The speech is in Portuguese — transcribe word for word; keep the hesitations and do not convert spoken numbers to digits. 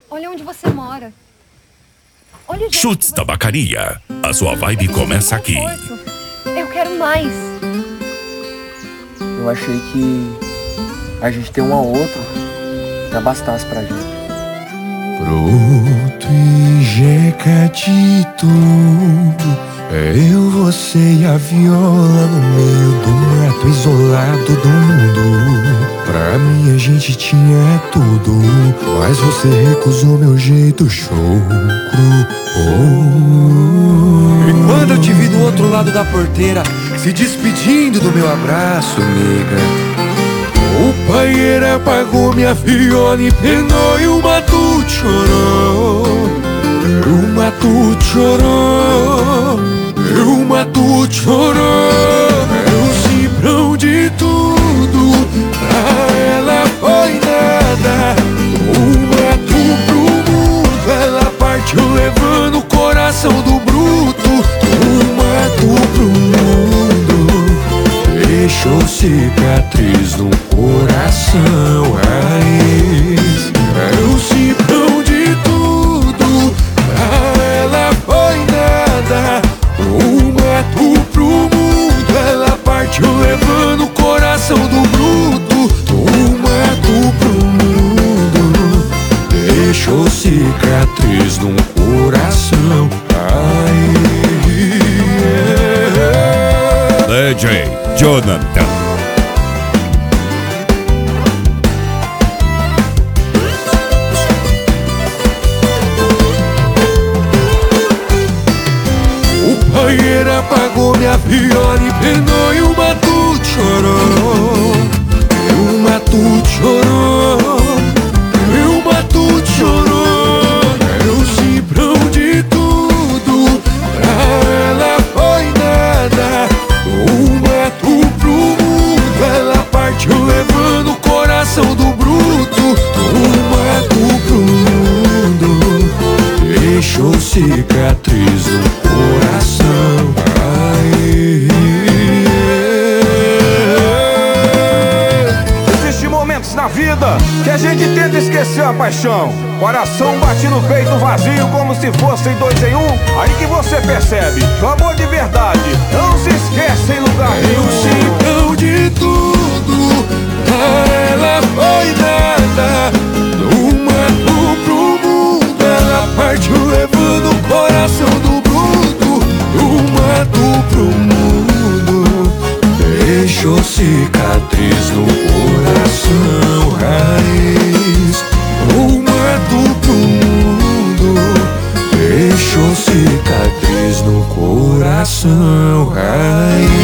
Olha onde você mora. Olha o jeito Chutes que você- Tabacaria. A sua vibe começa aqui. Eu quero mais. Eu achei que a gente ter um ao outro já bastasse pra gente. Pronto e jeca de tudo. É eu, você e a viola no meio do mato, isolado do mundo. Pra mim a gente tinha tudo, mas você recusou meu jeito chucro. Oh. E quando eu te vi do outro lado da porteira, se despedindo do meu abraço, nega, o paieiro apagou minha viola e penou e o matuto chorou. O matuto chorou. O matuto chorou. Eu cimbrão de tudo, pra ela foi nada. O mato pro mundo, ela partiu levando o coração do bruto. O mato pro mundo deixou cicatriz no coração. Raiz, eu cimbrão de tudo, pra ela foi nada. O mato pro mundo, ela partiu levando o coração do bruto. O mato pro mundo deixou cicatriz no coração. Ai, D J Jonathan. o paieiro apagou minha viola e penou e o matuto chorou. O matuto chorou. O matuto chorou. Eu cimbrão de tudo, pra ela foi nada. O mato pro mundo, ela partiu levando o coração do bruto. O mato pro mundo deixou cicatriz no coração. Ai, Existem momentos na vida que a gente tenta esquecer a paixão. Coração bate no peito vazio como se fossem dois em um. Aí que você percebe que o amor de verdade não se esquece em lugar eu nenhum. cimbrão de tudo, pra ela foi nada. Do mato pro mundo, ela partiu levando o coração do bruto. Do mato pro mundo deixou cicatriz no coração. Raiz, o mato pro mundo deixou cicatriz no coração. Raiz.